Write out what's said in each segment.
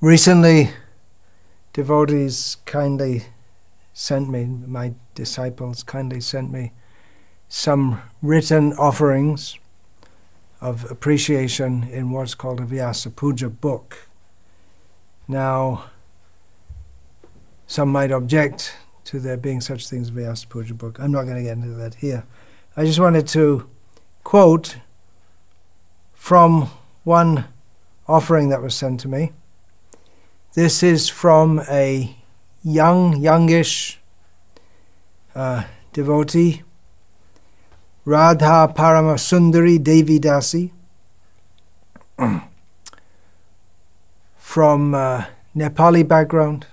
Recently, devotees kindly sent me, my disciples kindly sent me some written offerings of appreciation in what's called a Vyasa Puja book. Now, some might object to there being such things as a Vyasa Puja book. I'm not going to get into that here. I just wanted to quote from one offering that was sent to me. This is from a youngish devotee, Radha Paramasundari Devi Dasi, from Nepali background,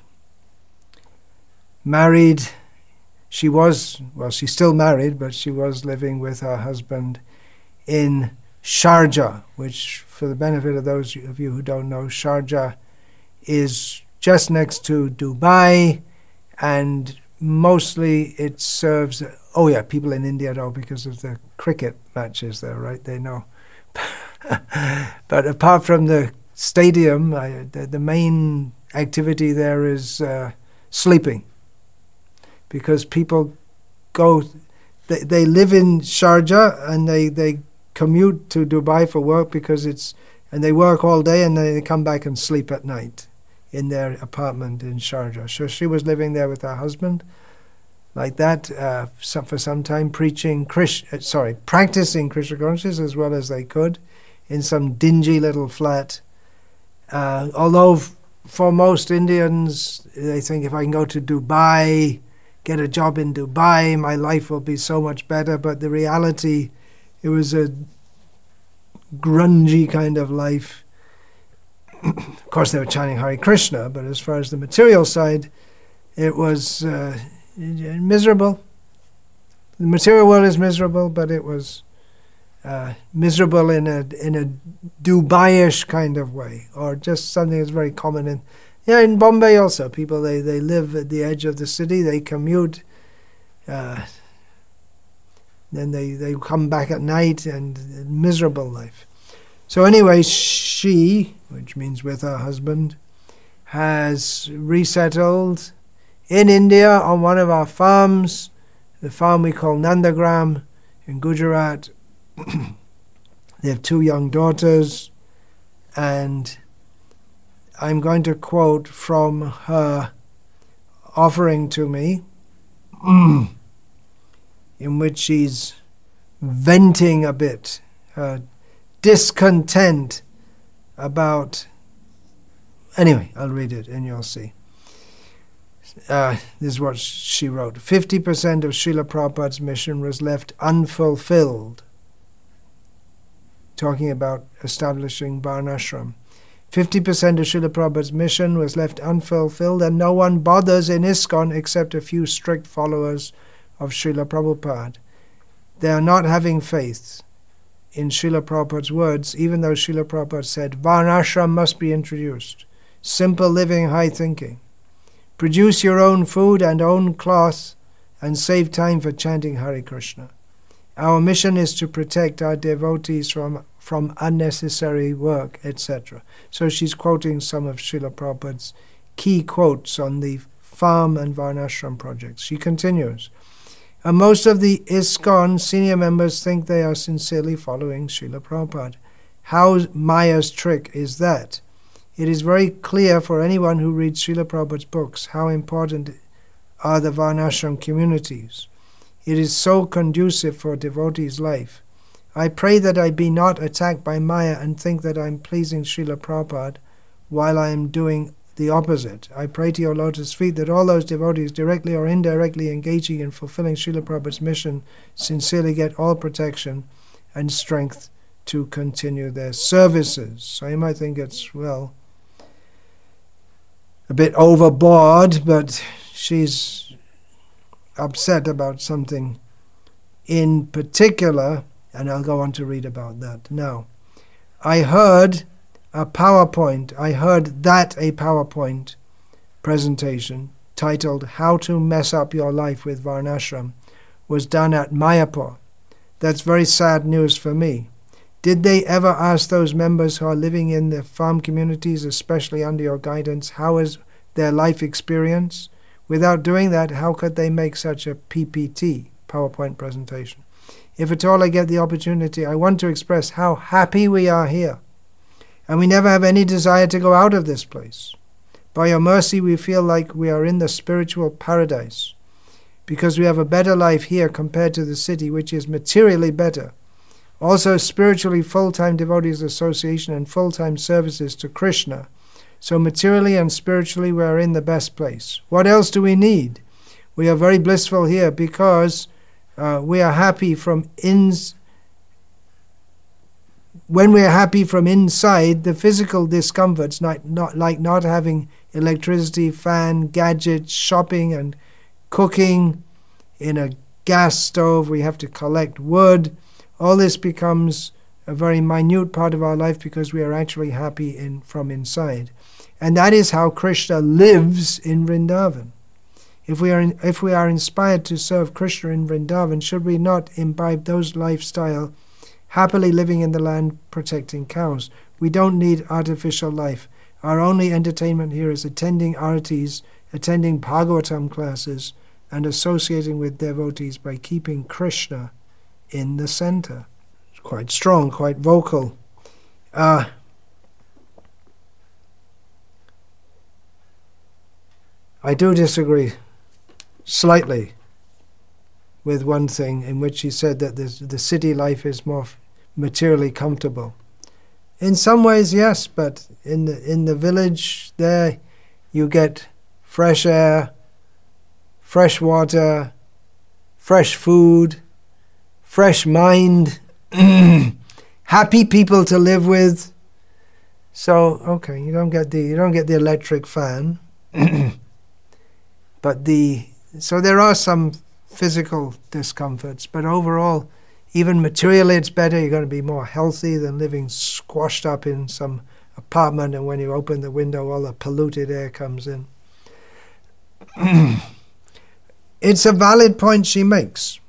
married. She's still married, but she was living with her husband in Sharjah, which, for the benefit of those of you who don't know, Sharjah is just next to Dubai, and mostly it serves, people in India know because of the cricket matches there, right? They know. But apart from the stadium, the main activity there is sleeping, because people go, they live in Sharjah and they commute to Dubai for work and they work all day and they come back and sleep at night in their apartment in Sharjah. So she was living there with her husband, like that, for some time, practicing Krishna consciousness as well as they could, in some dingy little flat. Although for most Indians, they think if I can go to Dubai, get a job in Dubai, my life will be so much better. But the reality, it was a grungy kind of life. Of course, they were chanting Hare Krishna, but as far as the material side, it was miserable. The material world is miserable, but it was miserable in a Dubai-ish kind of way, or just something that's very common in Bombay also. People, they live at the edge of the city, they commute, then they come back at night, and miserable life. So anyway, she, which means with her husband, has resettled in India on one of our farms, the farm we call Nandagram in Gujarat. They have 2 young daughters, and I'm going to quote from her offering to me, in which she's venting a bit her discontent about... Anyway, I'll read it and you'll see. This is what she wrote. 50% of Srila Prabhupada's mission was left unfulfilled. Talking about establishing Varnashram. 50% of Srila Prabhupada's mission was left unfulfilled, and no one bothers in ISKCON except a few strict followers of Srila Prabhupada. They are not having faith in Srila Prabhupada's words, even though Srila Prabhupada said, Varnashram must be introduced. Simple living, high thinking. Produce your own food and own cloth, and save time for chanting Hare Krishna. Our mission is to protect our devotees from unnecessary work, etc. So she's quoting some of Srila Prabhupada's key quotes on the farm and Varnashram projects. She continues, and most of the ISKCON senior members think they are sincerely following Srila Prabhupada. How Maya's trick is that? It is very clear for anyone who reads Srila Prabhupada's books how important are the Varnashram communities. It is so conducive for devotees' life. I pray that I be not attacked by Maya and think that I am pleasing Srila Prabhupada while I am doing the opposite. I pray to your lotus feet that all those devotees directly or indirectly engaging in fulfilling Srila Prabhupada's mission sincerely get all protection and strength to continue their services. So you might think it's, a bit overboard, but she's upset about something in particular, and I'll go on to read about that now. I heard a PowerPoint presentation titled How to Mess Up Your Life with Varnashram was done at Mayapur. That's very sad news for me. Did they ever ask those members who are living in the farm communities, especially under your guidance, how is their life experience? Without doing that, how could they make such a PPT, PowerPoint presentation? If at all I get the opportunity, I want to express how happy we are here. And we never have any desire to go out of this place. By your mercy, we feel like we are in the spiritual paradise, because we have a better life here compared to the city, which is materially better. Also, spiritually, full-time devotees association and full-time services to Krishna. So materially and spiritually, we are in the best place. What else do we need? We are very blissful here because we are happy from when we are happy from inside, the physical discomforts, like not having electricity, fan, gadgets, shopping and cooking in a gas stove, we have to collect wood. All this becomes a very minute part of our life because we are actually happy from inside. And that is how Krishna lives in Vrindavan. If we are inspired to serve Krishna in Vrindavan, should we not imbibe those lifestyle, happily living in the land, protecting cows? We don't need artificial life. Our only entertainment here is attending artis, attending Bhagavatam classes, and associating with devotees by keeping Krishna in the center. It's quite strong, quite vocal. I do disagree slightly with one thing in which he said that the city life is more materially comfortable. In some ways, yes, but in the village there you get fresh air, fresh water, fresh food, fresh mind, happy people to live with. So okay, you don't get the electric fan, but so there are some physical discomforts, but overall, even materially it's better. You're going to be more healthy than living squashed up in some apartment, and when you open the window all the polluted air comes in. It's a valid point she makes.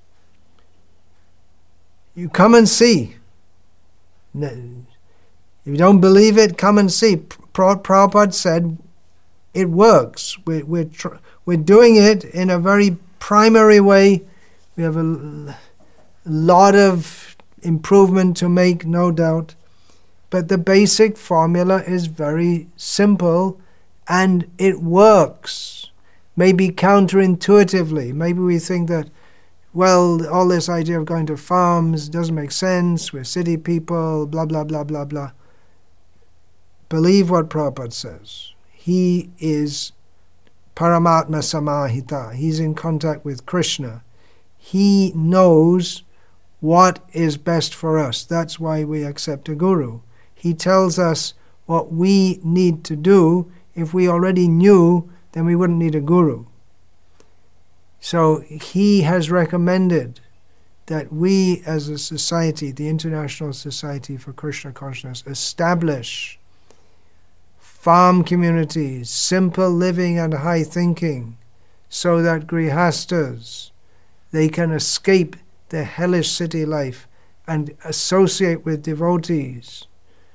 You come and see. If you don't believe it, come and see. Prabhupada said it works. We're doing it in a very primary way. We have a lot of improvement to make, no doubt. But the basic formula is very simple and it works. Maybe counterintuitively. Maybe we think that, well, all this idea of going to farms doesn't make sense. We're city people, blah, blah, blah, blah, blah. Believe what Prabhupada says. He is Paramatma Samahita. He's in contact with Krishna. He knows what is best for us. That's why we accept a guru. He tells us what we need to do. If we already knew, then we wouldn't need a guru. So he has recommended that we as a society, the International Society for Krishna Consciousness, establish farm communities, simple living and high thinking, so that grihastas, they can escape the hellish city life and associate with devotees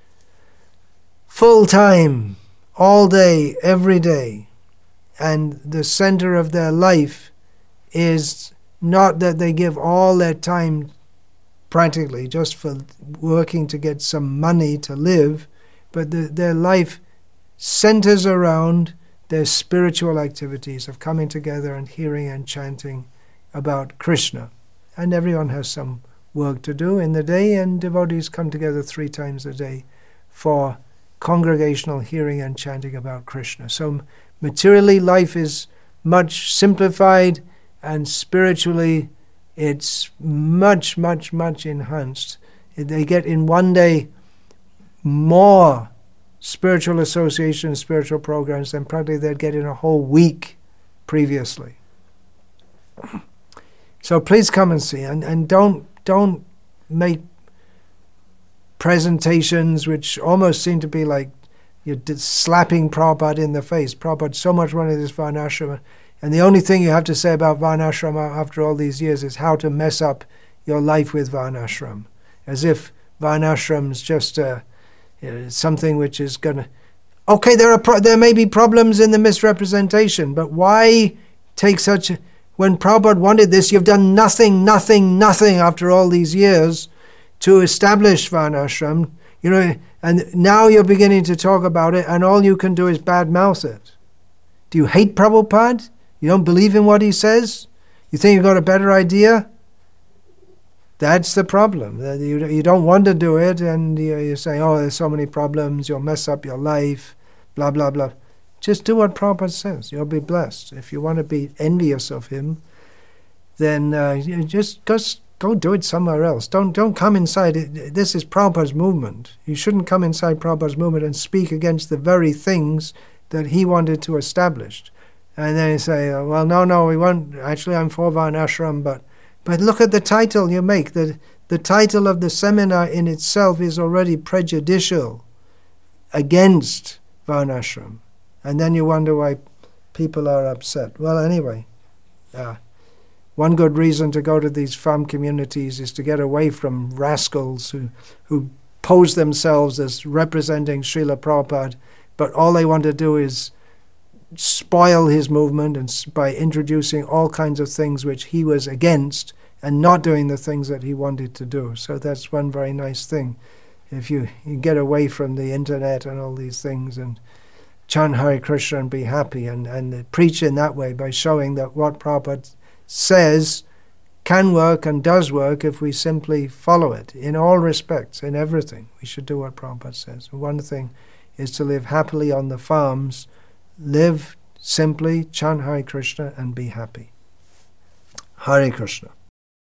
full time, all day, every day. And the center of their life is not that they give all their time practically just for working to get some money to live, but their life centers around their spiritual activities of coming together and hearing and chanting about Krishna. And everyone has some work to do in the day, and devotees come together 3 times a day for congregational hearing and chanting about Krishna. So materially, life is much simplified, and spiritually, it's much, much, much enhanced. They get in one day more spiritual associations, spiritual programs than probably they'd get in a whole week previously. So please come and see, and don't make presentations which almost seem to be like you're slapping Prabhupada in the face. Prabhupada so much wanted this Varnashrama, and the only thing you have to say about Varnashrama after all these years is how to mess up your life with Varnashram, as if Varnashram's just something which is going to... Okay, there may be problems in the misrepresentation, but why take such... When Prabhupada wanted this, you've done nothing after all these years to establish Varnashram, and now you're beginning to talk about it, and all you can do is badmouth it. Do you hate Prabhupada? You don't believe in what he says? You think you've got a better idea? That's the problem. You don't want to do it, and you're saying, oh, there's so many problems, you'll mess up your life, blah, blah, blah. Just do what Prabhupada says. You'll be blessed. If you want to be envious of him, then just go do it somewhere else. Don't come inside. This is Prabhupada's movement. You shouldn't come inside Prabhupada's movement and speak against the very things that he wanted to establish. And then you say, well, no, we won't. Actually, I'm for Varnashram, but look at the title you make. The title of the seminar in itself is already prejudicial against Varnashram. And then you wonder why people are upset. Well, anyway, one good reason to go to these farm communities is to get away from rascals who pose themselves as representing Srila Prabhupada, but all they want to do is spoil his movement and by introducing all kinds of things which he was against and not doing the things that he wanted to do. So that's one very nice thing. If you get away from the internet and all these things and chant Hare Krishna and be happy and preach in that way by showing that what Prabhupada says can work and does work if we simply follow it in all respects, in everything. We should do what Prabhupada says. One thing is to live happily on the farms, live simply, chant Hare Krishna and be happy. Hare Krishna.